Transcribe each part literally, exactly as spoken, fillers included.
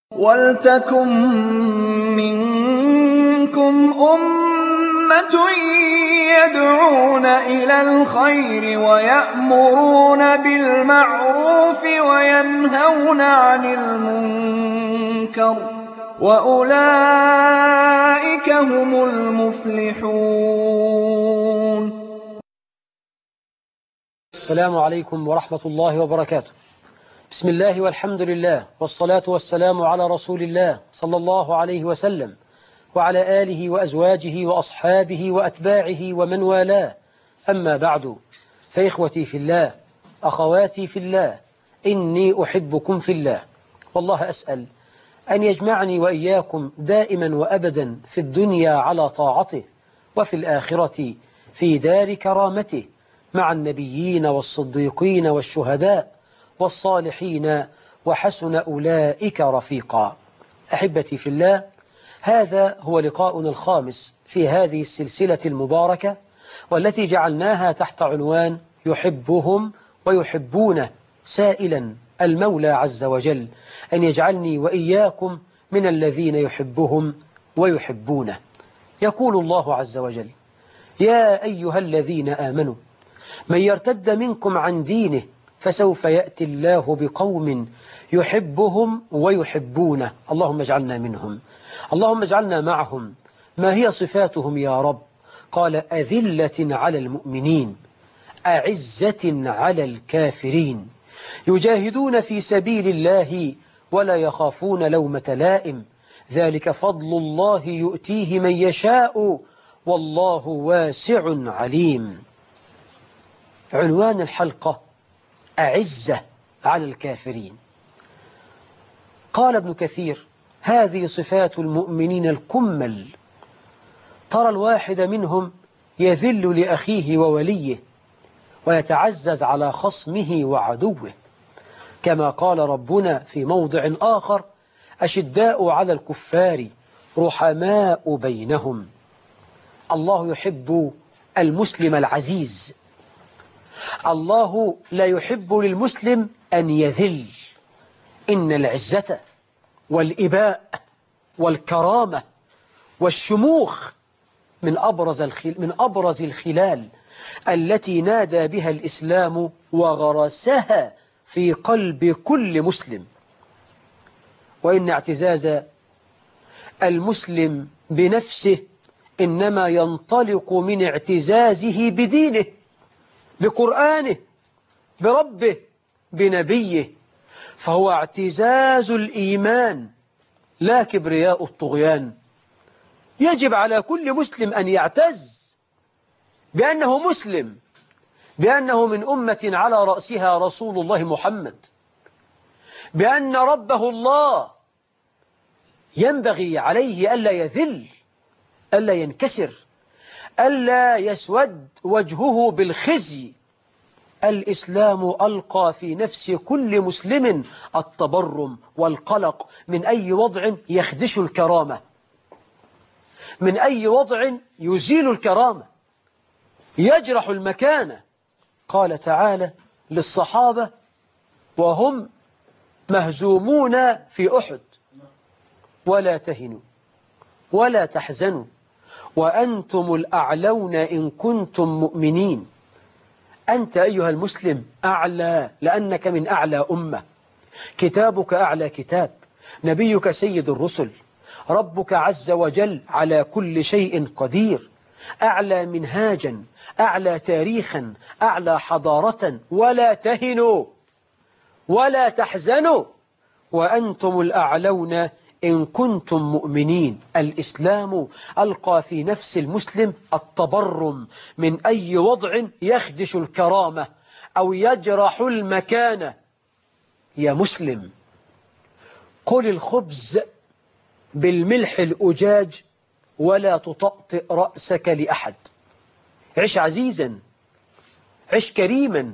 وَلْتَكُن مِّنكُمْ أُمَّةٌ يَدْعُونَ إِلَى الْخَيْرِ وَيَأْمُرُونَ بِالْمَعْرُوفِ وَيَنْهَوْنَ عَنِ الْمُنكَرِ ۚ وَأُولَٰئِكَ هُمُ الْمُفْلِحُونَ. السلام عليكم ورحمة الله وبركاته. بسم الله والحمد لله والصلاة والسلام على رسول الله صلى الله عليه وسلم وعلى آله وأزواجه وأصحابه وأتباعه ومن والاه. أما بعد، فإخوتي في الله، أخواتي في الله، إني أحبكم في الله، والله أسأل أن يجمعني وإياكم دائما وأبدا في الدنيا على طاعته، وفي الآخرة في دار كرامته مع النبيين والصديقين والشهداء والصالحين، وحسن أولئك رفيقا. أحبتي في الله، هذا هو لقاؤنا الخامس في هذه السلسلة المباركة، والتي جعلناها تحت عنوان يحبهم ويحبونه، سائلا المولى عز وجل أن يجعلني وإياكم من الذين يحبهم ويحبونه. يقول الله عز وجل: يا أيها الذين آمنوا من يرتد منكم عن دينه فسوف يأتي الله بقوم يحبهم ويحبونه. اللهم اجعلنا منهم، اللهم اجعلنا معهم. ما هي صفاتهم يا رب؟ قال: أذلة على المؤمنين أعزة على الكافرين يجاهدون في سبيل الله ولا يخافون لومة لائم ذلك فضل الله يؤتيه من يشاء والله واسع عليم. عنوان الحلقة: أعزة على الكافرين. قال ابن كثير: هذه صفات المؤمنين الكمل. ترى الواحد منهم يذل لأخيه ووليه ويتعزز على خصمه وعدوه، كما قال ربنا في موضع آخر: أشداء على الكفار رحماء بينهم. الله يحب المسلم العزيز. الله لا يحب للمسلم أن يذل. إن العزة والإباء والكرامة والشموخ من أبرز من أبرز الخلال التي نادى بها الإسلام وغرسها في قلب كل مسلم. وإن اعتزاز المسلم بنفسه إنما ينطلق من اعتزازه بدينه، بقرآنه، بربه، بنبيه، فهو اعتزاز الإيمان لا كبرياء الطغيان. يجب على كل مسلم أن يعتز بأنه مسلم، بأنه من أمة على رأسها رسول الله محمد، بأن ربه الله ينبغي عليه ألا يذل، ألا ينكسر، ألا يسود وجهه بالخزي. الإسلام ألقى في نفس كل مسلم التبرم والقلق من أي وضع يخدش الكرامة، من أي وضع يزيل الكرامة، يجرح المكانة. قال تعالى للصحابة وهم مهزومون في أحد: ولا تهنوا ولا تحزنوا وأنتم الأعلون إن كنتم مؤمنين. أنت أيها المسلم أعلى، لأنك من أعلى أمة، كتابك أعلى كتاب، نبيك سيد الرسل، ربك عز وجل على كل شيء قدير، أعلى منهاجا، أعلى تاريخا، أعلى حضارة. ولا تهنوا ولا تحزنوا وأنتم الأعلون إن كنتم مؤمنين. الإسلام ألقى في نفس المسلم التبرم من أي وضع يخدش الكرامة أو يجرح المكانة. يا مسلم، قل الخبز بالملح الأجاج ولا تطأطئ رأسك لأحد. عش عزيزا، عش كريما،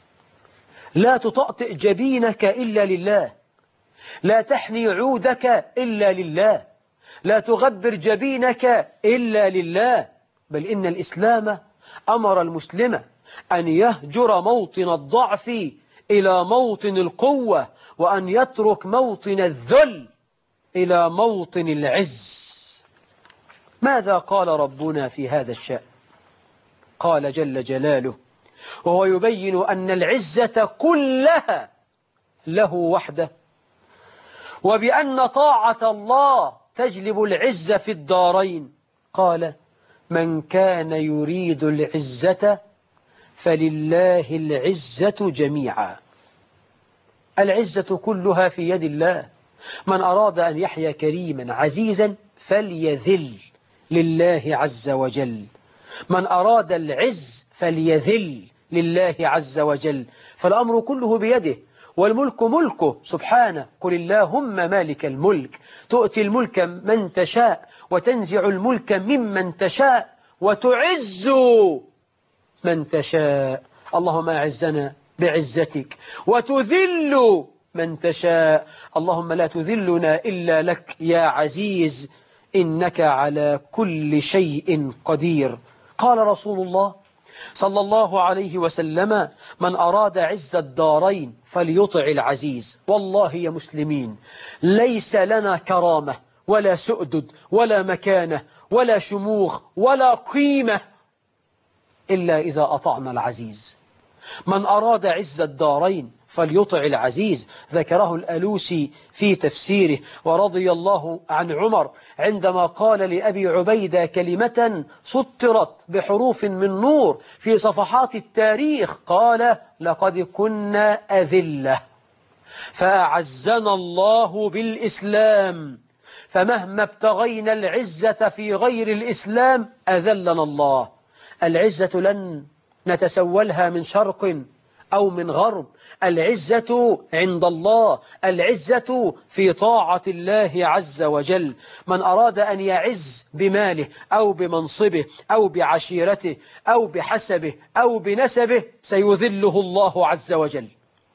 لا تطأطئ جبينك إلا لله، لا تحني عودك إلا لله، لا تغبر جبينك إلا لله. بل إن الإسلام أمر المسلم أن يهجر موطن الضعف إلى موطن القوة، وأن يترك موطن الذل إلى موطن العز. ماذا قال ربنا في هذا الشأن؟ قال جل جلاله وهو يبين أن العزة كلها له وحده، وبأن طاعة الله تجلب العزة في الدارين. قال من كان يريد العزة فلله العزة جميعا. العزة كلها في يد الله. من أراد أن يحيا كريما عزيزا فليذل لله عز وجل. من أراد العز فليذل لله عز وجل. فالأمر كله بيده، والملك ملكه سبحانه. قل اللهم مالك الملك تؤتي الملك من تشاء وتنزع الملك ممن تشاء وتعز من تشاء. اللهم أعزنا بعزتك وتذل من تشاء. اللهم لا تذلنا إلا لك يا عزيز إنك على كل شيء قدير. قال رسول الله صلى الله عليه وسلم من أراد عز الدارين فليطع العزيز. والله يا مسلمين ليس لنا كرامة ولا سؤدد ولا مكانة ولا شموخ ولا قيمة إلا إذا أطعنا العزيز. من أراد عز الدارين فليطع العزيز. ذكره الألوسي في تفسيره. ورضي الله عن عمر عندما قال لأبي عبيدة كلمة سطرت بحروف من نور في صفحات التاريخ، قال لقد كنا أذلة فأعزنا الله بالإسلام، فمهما ابتغينا العزة في غير الإسلام أذلنا الله. العزة لن نتسولها من شرق أو من غرب. العزة عند الله، العزة في طاعة الله عز وجل. من أراد أن يعز بماله أو بمنصبه أو بعشيرته أو بحسبه أو بنسبه سيذله الله عز وجل.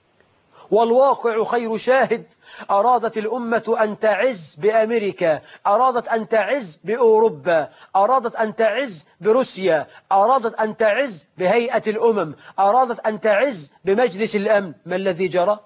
والواقع خير شاهد. أرادت الأمة أن تعز بأمريكا، أرادت أن تعز بأوروبا، أرادت أن تعز بروسيا، أرادت أن تعز بهيئة الأمم، أرادت أن تعز بمجلس الأمن. ما الذي جرى؟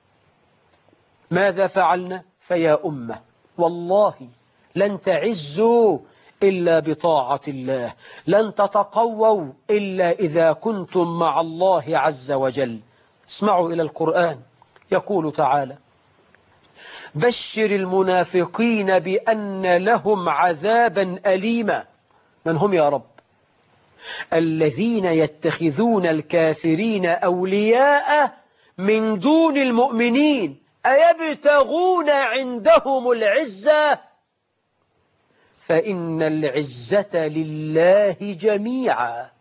ماذا فعلنا؟ فيا أمة والله لن تعزوا إلا بطاعة الله، لن تتقووا إلا إذا كنتم مع الله عز وجل. اسمعوا إلى القرآن يقول تعالى بشر المنافقين بأن لهم عذابا أليما. من هم يا رب؟ الذين يتخذون الكافرين أولياء من دون المؤمنين أيبتغون عندهم العزة فإن العزة لله جميعا.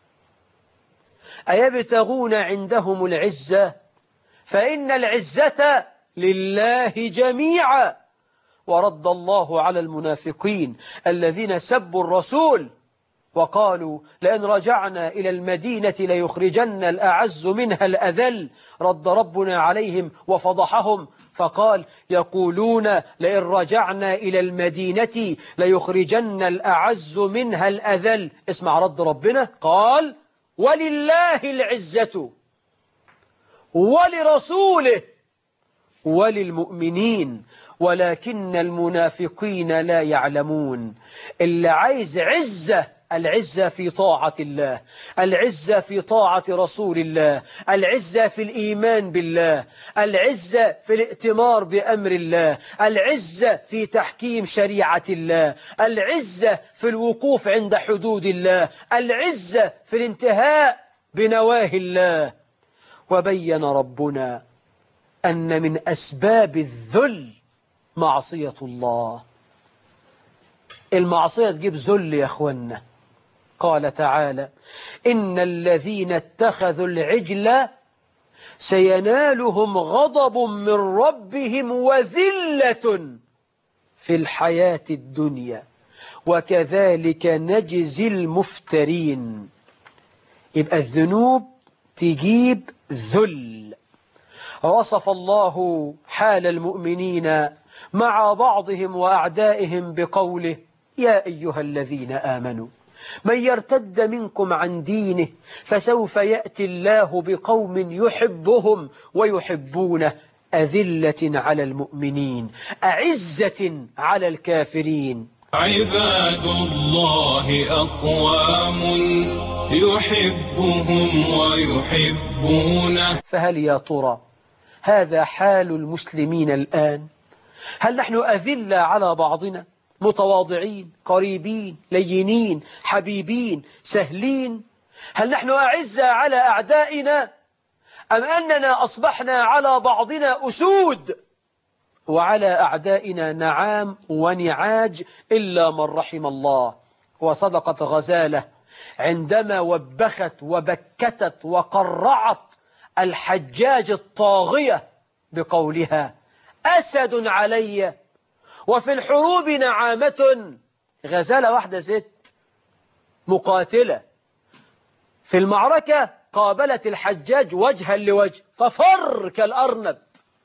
أيبتغون عندهم العزة فإن العزة لله جميعا. ورد الله على المنافقين الذين سبوا الرسول وقالوا لئن رجعنا إلى المدينة ليخرجن الأعز منها الأذل. رد ربنا عليهم وفضحهم فقال يقولون لئن رجعنا إلى المدينة ليخرجن الأعز منها الأذل. اسمع رد ربنا، قال ولله العزة ولرسوله وللمؤمنين ولكن المنافقين لا يعلمون. اللي عايز عزة، العزة في طاعة الله، العزة في طاعة رسول الله، العزة في الإيمان بالله، العزة في الائتمار بأمر الله، العزة في تحكيم شريعة الله، العزة في الوقوف عند حدود الله، العزة في الانتهاء بنواهي الله. وبين ربنا أن من أسباب الذل معصية الله. المعصية تجيب ذل يا أخوانا. قال تعالى إن الذين اتخذوا العجل سينالهم غضب من ربهم وذلة في الحياة الدنيا وكذلك نجزي المفترين. يبقى الذنوب تجيب ذل. وصف الله حال المؤمنين مع بعضهم وأعدائهم بقوله يا أيها الذين آمنوا من يرتد منكم عن دينه فسوف يأتي الله بقوم يحبهم ويحبونه أذلة على المؤمنين أعزة على الكافرين. عباد الله أقوام يحبهم ويحبونه. فهل يا ترى هذا حال المسلمين الآن؟ هل نحن أذلة على بعضنا، متواضعين، قريبين، لينين، حبيبين، سهلين؟ هل نحن أعزة على أعدائنا، أم أننا أصبحنا على بعضنا أسود وعلى أعدائنا نعام ونعاج إلا من رحم الله؟ وصدقت غزالة عندما وبخت وبكتت وقرعت الحجاج الطاغية بقولها أسد علي وفي الحروب نعامة. غزالة واحدة ست مقاتلة في المعركة قابلت الحجاج وجها لوجه ففر كالأرنب،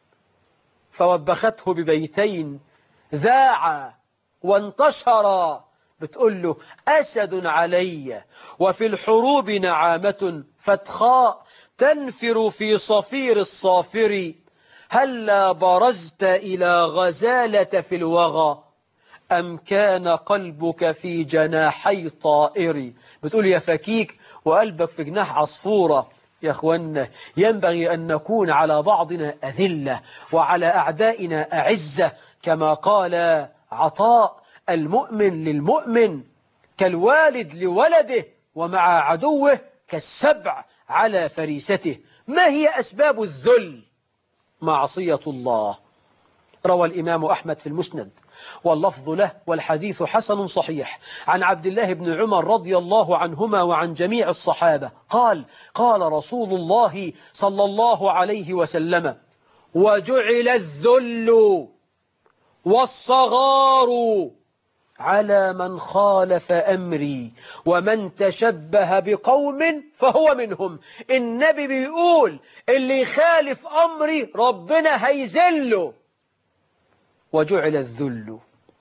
فوبخته ببيتين ذاعا وانتشرا بتقول له أسد علي وفي الحروب نعامة فتخاء تنفر في صفير الصافر. هلا برزت إلى غزالة في الوغى أم كان قلبك في جناحي طائر. بتقول يا فكيك وقلبك في جناح عصفورة. يا أخوانا ينبغي أن نكون على بعضنا أذلة وعلى أعدائنا أعزة، كما قال عطاء المؤمن للمؤمن كالوالد لولده ومع عدوه كالسبع على فريسته. ما هي أسباب الذل؟ معصية الله. روى الإمام أحمد في المسند واللفظ له والحديث حسن صحيح عن عبد الله بن عمر رضي الله عنهما وعن جميع الصحابة قال قال رسول الله صلى الله عليه وسلم وجعل الذل والصغار على من خالف أمري ومن تشبه بقوم فهو منهم. النبي بيقول اللي يخالف أمري ربنا هيذله. وجعل الذل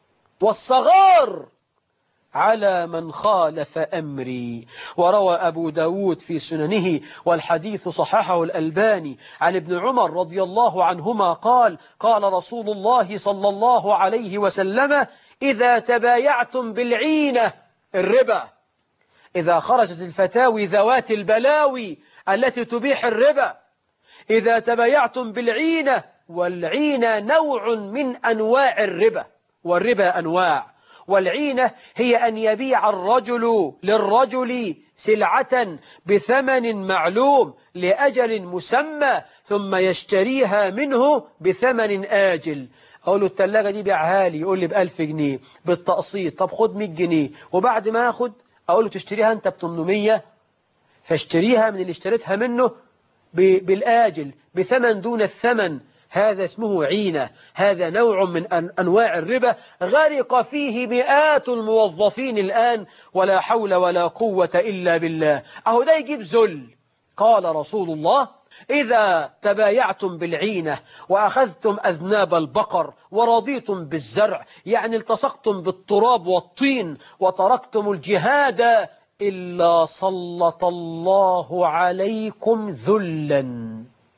والصغار على من خالف أمري. وروى أبو داود في سننه والحديث صححه الألباني عن ابن عمر رضي الله عنهما قال قال رسول الله صلى الله عليه وسلم إذا تبايعتم بالعينة الربا، إذا خرجت الفتاوي ذوات البلاوي التي تبيح الربا، إذا تبايعتم بالعينة، والعينة نوع من أنواع الربا، والربا أنواع، والعينة هي أن يبيع الرجل للرجل سلعة بثمن معلوم لأجل مسمى ثم يشتريها منه بثمن آجل. أقول له التلاجة دي بيعها لي، يقول لي بألف جنيه بالتقسيط. طب خد مية جنيه، وبعد ما أخد أقول له تشتريها أنت بثمانمية، فاشتريها من اللي اشتريتها منه بالآجل بثمن دون الثمن. هذا اسمه عينة. هذا نوع من أنواع الربا غرق فيه مئات الموظفين الآن ولا حول ولا قوة إلا بالله. أهو ده يجيب ذل. قال رسول الله إذا تبايعتم بالعينة وأخذتم أذناب البقر ورضيتم بالزرع، يعني التصقتم بالتراب والطين وتركتم الجهاد، إلا سلط الله عليكم ذلا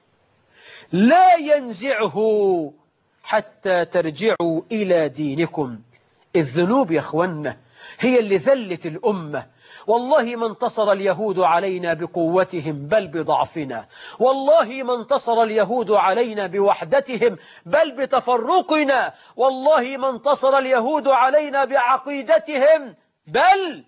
لا ينزعه حتى ترجعوا إلى دينكم. الذنوب يا أخوانا هي اللي ذلت الأمة. والله ما انتصر اليهود علينا بقوتهم بل بضعفنا، والله ما انتصر اليهود علينا بوحدتهم بل بتفرقنا، والله ما انتصر اليهود علينا بعقيدتهم بل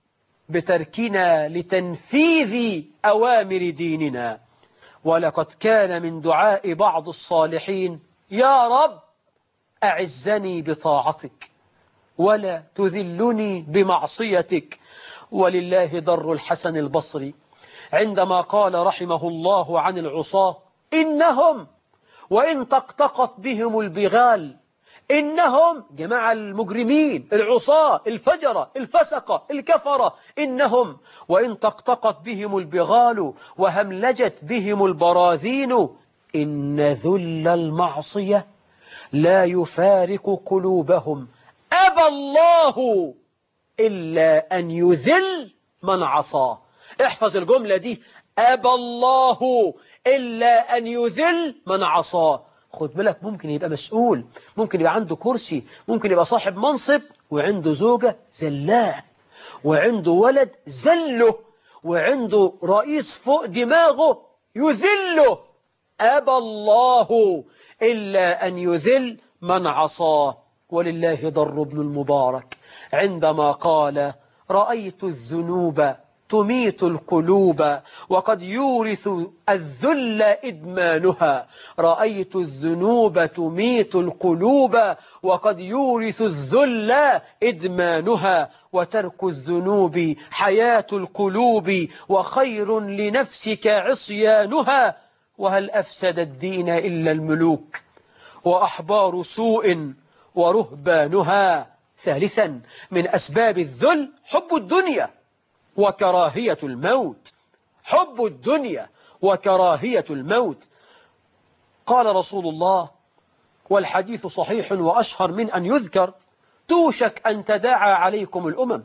بتركنا لتنفيذ أوامر ديننا. ولقد كان من دعاء بعض الصالحين يا رب أعزني بطاعتك ولا تذلني بمعصيتك. ولله در الحسن البصري عندما قال رحمه الله عن العصاة إنهم وإن تقتقط بهم البغال، إنهم جماعة المجرمين العصاة الفجرة الفسقة الكفرة، إنهم وإن تقتقط بهم البغال وهملجت بهم البراذين، إن ذل المعصية لا يفارق قلوبهم، أبى الله إلا أن يذل من عصاه. احفظ الجملة دي، أبى الله إلا أن يذل من عصاه. خد بالك ممكن يبقى مسؤول، ممكن يبقى عنده كرسي، ممكن يبقى صاحب منصب وعنده زوجة زلاه، وعنده ولد زله، وعنده رئيس فوق دماغه يذله. أبى الله إلا أن يذل من عصاه. ولله ضر ابن المبارك عندما قال: رأيت الذنوب تميت القلوب وقد يورث الذل إدمانها. رأيت الذنوب تميت القلوب وقد يورث الذل إدمانها. وترك الذنوب حياة القلوب وخير لنفسك عصيانها. وهل أفسد الدين إلا الملوك وأحبار سوء ورهبانها. ثالثا من أسباب الذل حب الدنيا وكراهية الموت. حب الدنيا وكراهية الموت. قال رسول الله، والحديث صحيح وأشهر من أن يذكر: توشك أن تداعى عليكم الأمم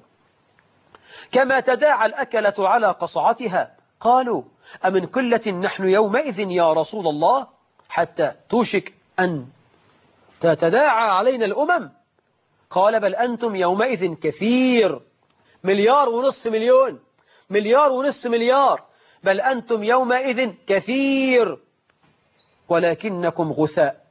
كما تداعى الأكلة على قصعتها. قالوا: أمن قلة نحن يومئذ يا رسول الله؟ حتى توشك أن تتداعى علينا الأمم. قال: بل أنتم يومئذ كثير، مليار ونصف مليون، مليار ونصف مليار، بل أنتم يومئذ كثير ولكنكم غثاء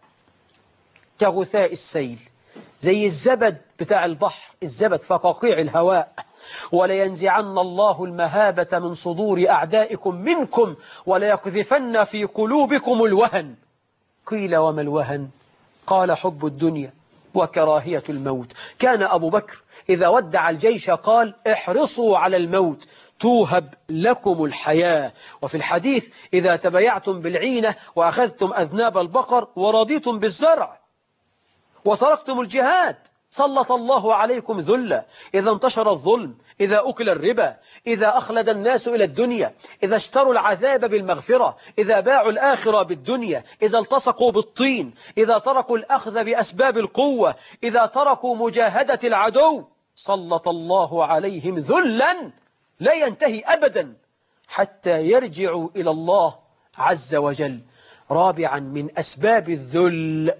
كغثاء السيل، زي الزبد بتاع البحر، الزبد فقاقيع الهواء. ولينزعن الله المهابة من صدور أعدائكم منكم وليقذفن في قلوبكم الوهن. قيل: وما الوهن؟ قال: حب الدنيا وكراهية الموت. كان أبو بكر إذا ودع الجيش قال: احرصوا على الموت توهب لكم الحياة. وفي الحديث: إذا تبايعتم بالعينة وأخذتم أذناب البقر ورضيتم بالزرع وتركتم الجهاد سلط الله عليكم ذلة. إذا انتشر الظلم، إذا أكل الربا، إذا أخلد الناس إلى الدنيا، إذا اشتروا العذاب بالمغفرة، إذا باعوا الآخرة بالدنيا، إذا التصقوا بالطين، إذا تركوا الأخذ بأسباب القوة، إذا تركوا مجاهدة العدو، سلط الله عليهم ذلا لا ينتهي أبدا حتى يرجعوا إلى الله عز وجل. رابعا من أسباب الذل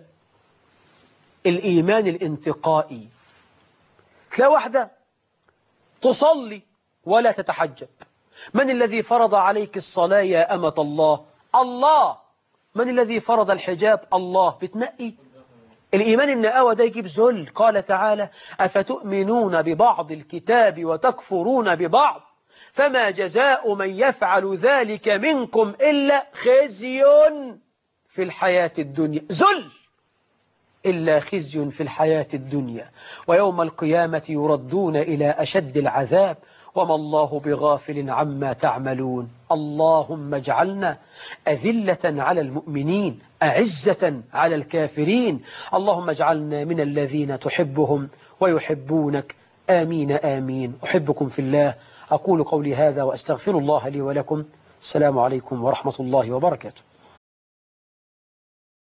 الإيمان الانتقائي. تلاقي واحدة تصلي ولا تتحجب. من الذي فرض عليك الصلاة يا أمة الله؟ الله. من الذي فرض الحجاب؟ الله. بتنقي الإيمان النقاوة ده يجيب ذل. قال تعالى: أفتؤمنون ببعض الكتاب وتكفرون ببعض فما جزاء من يفعل ذلك منكم إلا خزي في الحياة الدنيا. ذل إلا خزي في الحياة الدنيا، ويوم القيامة يردون إلى أشد العذاب وما الله بغافل عما تعملون. اللهم اجعلنا أذلة على المؤمنين أعزة على الكافرين. اللهم اجعلنا من الذين تحبهم ويحبونك. آمين آمين. أحبكم في الله. أقول قولي هذا وأستغفر الله لي ولكم. السلام عليكم ورحمة الله وبركاته.